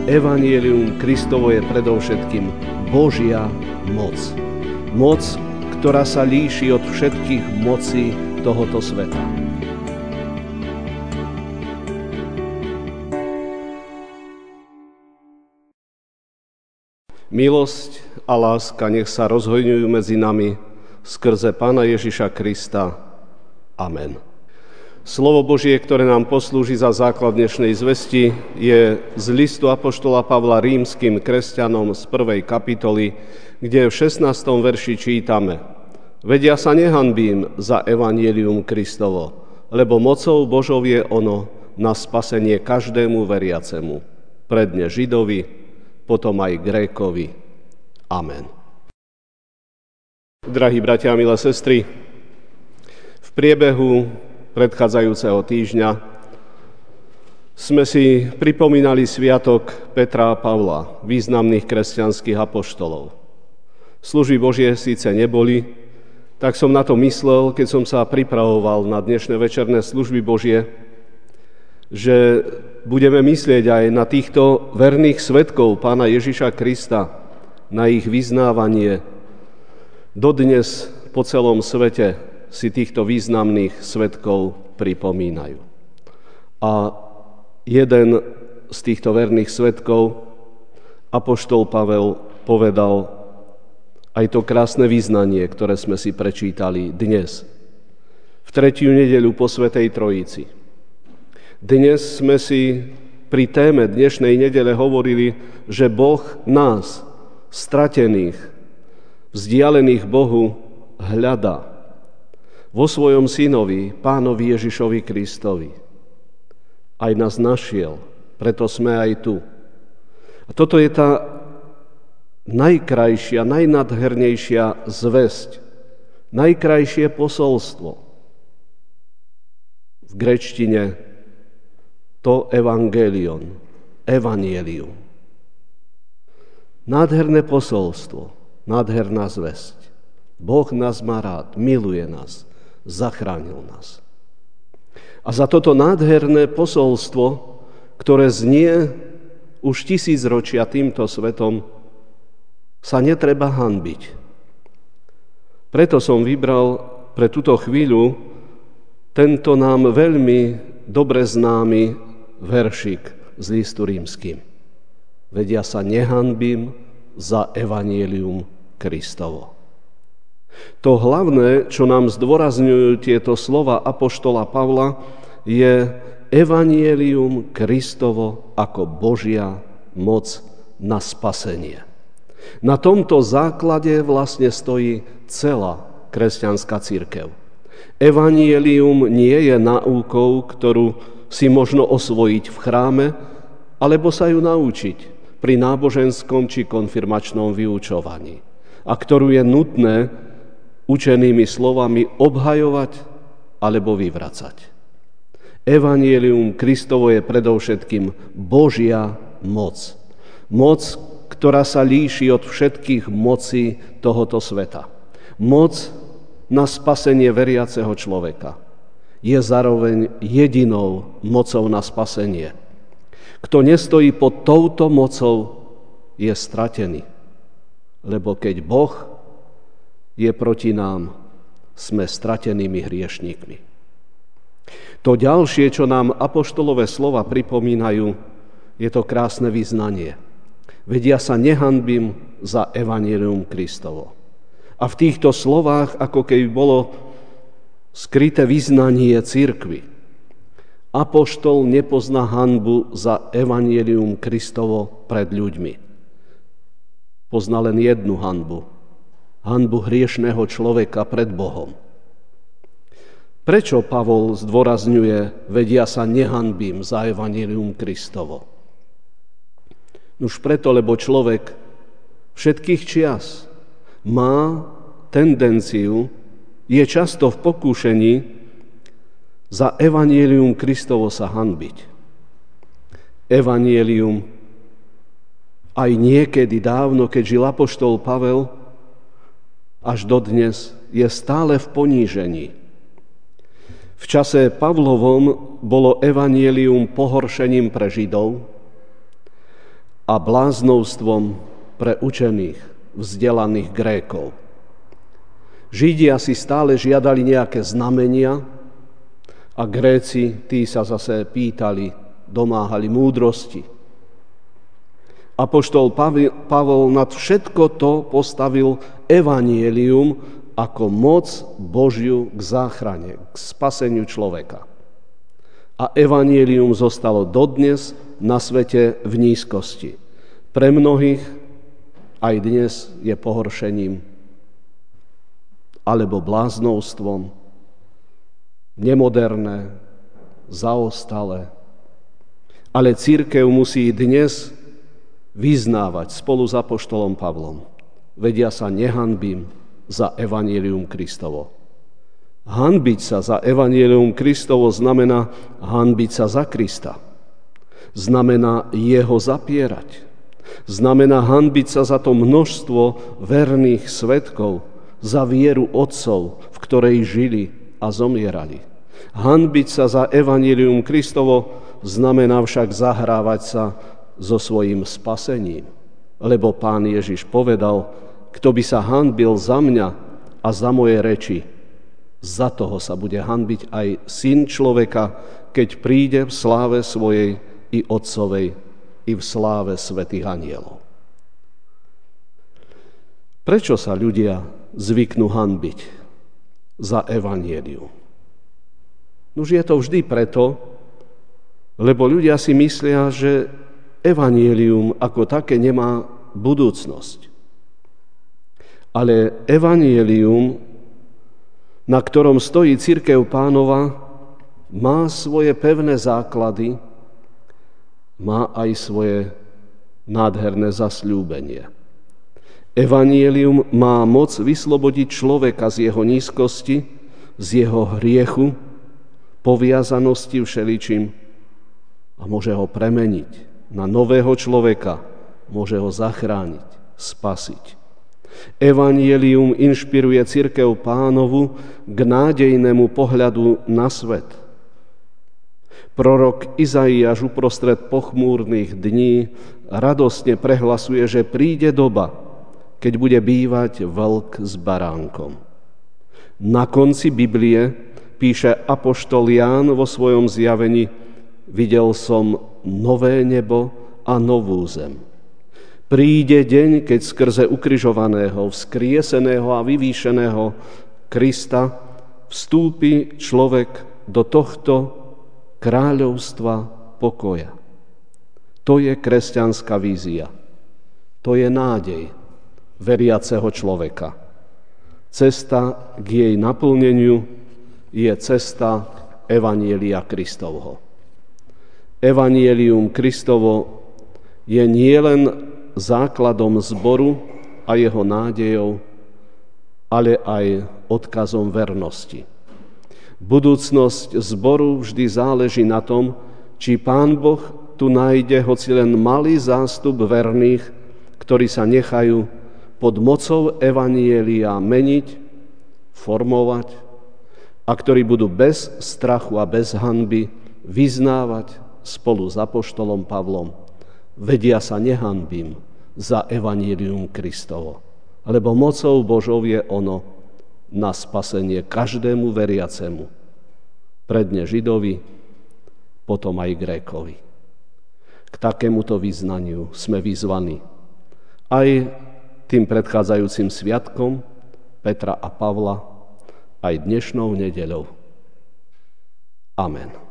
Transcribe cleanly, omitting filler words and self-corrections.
Evanjelium Kristovo je predovšetkým Božia moc. Moc, ktorá sa líši od všetkých mocí tohoto sveta. Milosť a láska nech sa rozhojňujú medzi nami skrze Pána Ježiša Krista. Amen. Slovo Božie, ktoré nám poslúži za základ dnešnej zvesti, je z listu apoštola Pavla rímskym kresťanom z 1. kapitoly, kde v 16. verši čítame: Veď ja sa nehanbím za evanjelium Kristovo, lebo mocou Božou je ono na spasenie každému veriacemu, predne Židovi, potom aj Grékovi. Amen. Drahí bratia a milé sestry, v priebehu predchádzajúceho týždňa sme si pripomínali sviatok Petra a Pavla, významných kresťanských apoštolov. Služby Božie síce neboli, tak som na to myslel, keď som sa pripravoval na dnešné večerné služby Božie, že budeme myslieť aj na týchto verných svedkov Pána Ježiša Krista, na ich vyznávanie. Dodnes po celom svete si týchto významných svedkov pripomínajú. A jeden z týchto verných svedkov, apoštol Pavel, povedal aj to krásne vyznanie, ktoré sme si prečítali dnes, v 3. nedeľu po Svätej Trojici. Dnes sme si pri téme dnešnej nedele hovorili, že Boh nás, stratených, vzdialených Bohu, hľadá vo svojom synovi, Pánovi Ježišovi Kristovi. Aj nás našiel, preto sme aj tu. A toto je tá najkrajšia, najnádhernejšia zvesť, najkrajšie posolstvo. V gréčtine to evangelion, evanjelium. Nádherné posolstvo, nádherná zvesť. Boh nás má rád, miluje nás, zachránil nás. A za toto nádherné posolstvo, ktoré znie už 1000 ročia týmto svetom, sa netreba hanbiť. Preto som vybral pre túto chvíľu tento nám veľmi dobre známy veršik z listu rímskym. Veď ja sa nehanbím za evanjelium Kristovo. To hlavné, čo nám zdôrazňujú tieto slova apoštola Pavla, je evanjelium Kristovo ako Božia moc na spasenie. Na tomto základe vlastne stojí celá kresťanská cirkev. Evanjelium nie je náukou, ktorú si možno osvojiť v chráme, alebo sa ju naučiť pri náboženskom či konfirmačnom vyučovaní, a ktorú je nutné učenými slovami obhajovať alebo vyvracať. Evanjelium Kristovo je predovšetkým Božia moc. Moc, ktorá sa líši od všetkých mocí tohoto sveta. Moc na spasenie veriaceho človeka je zároveň jedinou mocou na spasenie. Kto nestojí pod touto mocou, je stratený. Lebo keď Boh je proti nám, sme stratenými hriešníkmi. To ďalšie, čo nám apoštolové slova pripomínajú, je to krásne vyznanie. Veď ja sa nehanbím za evanjelium Kristovo. A v týchto slovách, ako keby bolo skryté vyznanie cirkvi. Apoštol nepozná hanbu za evanjelium Kristovo pred ľuďmi. Pozná len jednu hanbu. Hanbu hriešného človeka pred Bohom. Prečo Pavol zdôrazňuje, veď ja sa nehanbím za evanjelium Kristovo? Už preto, lebo človek všetkých čias má tendenciu, je často v pokúšení za evanjelium Kristovo sa hanbiť. Evanjelium aj niekedy dávno, keď žil apoštol Pavel, až dodnes je stále v ponížení. V čase Pavlovom bolo evanjelium pohoršením pre Židov a bláznovstvom pre učených, vzdelaných Grékov. Židia si stále žiadali nejaké znamenia a Gréci, tí sa zase pýtali, domáhali múdrosti. Apoštol Pavol nad všetko to postavil evanjelium ako moc Božiu k záchrane, k spaseniu človeka. A evanjelium zostalo dodnes na svete v nízkosti. Pre mnohých aj dnes je pohoršením alebo bláznovstvom, nemoderné, zaostalé. Ale cirkev musí dnes vyznávať spolu s apoštolom Pavlom. Veď ja sa nehanbím za evanjelium Kristovo. Hanbiť sa za evanjelium Kristovo znamená hanbiť sa za Krista. Znamená jeho zapierať. Znamená hanbiť sa za to množstvo verných svedkov, za vieru otcov, v ktorej žili a zomierali. Hanbiť sa za evanjelium Kristovo znamená však zahrávať sa so svojím spasením. Lebo Pán Ježiš povedal, kto by sa hanbil za mňa a za moje reči, za toho sa bude hanbiť aj Syn človeka, keď príde v sláve svojej i Otcovej, i v sláve svätých anjelov. Prečo sa ľudia zvyknú hanbiť za evanjelium? Nuž je to vždy preto, lebo ľudia si myslia, že evanjelium ako také nemá budúcnosť. Ale evanjelium, na ktorom stojí cirkev Pánova, má svoje pevné základy, má aj svoje nádherné zasľúbenie. Evanjelium má moc vyslobodiť človeka z jeho nízkosti, z jeho hriechu, poviazanosti všeličím a môže ho premeniť na nového človeka, môže ho zachrániť, spasiť. Evanjelium inšpiruje cirkev Pánovu k nádejnému pohľadu na svet. Prorok Izaiáš uprostred pochmúrnych dní radostne prehlasuje, že príde doba, keď bude bývať vlk s baránkom. Na konci Biblie píše apoštol Ján vo svojom zjavení: videl som nové nebo a novú zem. Príde deň, keď skrze ukrižovaného, vzkrieseného a vyvýšeného Krista vstúpi človek do tohto kráľovstva pokoja. To je kresťanská vízia. To je nádej veriaceho človeka. Cesta k jej naplneniu je cesta evanjelia Kristovho. Evanjelium Kristovo je nielen základom zboru a jeho nádejou, ale aj odkazom vernosti. Budúcnosť zboru vždy záleží na tom, či Pán Boh tu nájde hoci len malý zástup verných, ktorí sa nechajú pod mocou evanjelia meniť, formovať a ktorí budú bez strachu a bez hanby vyznávať spolu s apoštolom Pavlom: veď ja sa nehanbím za evanjelium Kristovo, lebo mocou Božou je ono na spasenie každému veriacemu, predne Židovi, potom aj Grékovi. K takémuto vyznaniu sme vyzvaní aj tým predchádzajúcim sviatkom Petra a Pavla, aj dnešnou nedeľou. Amen.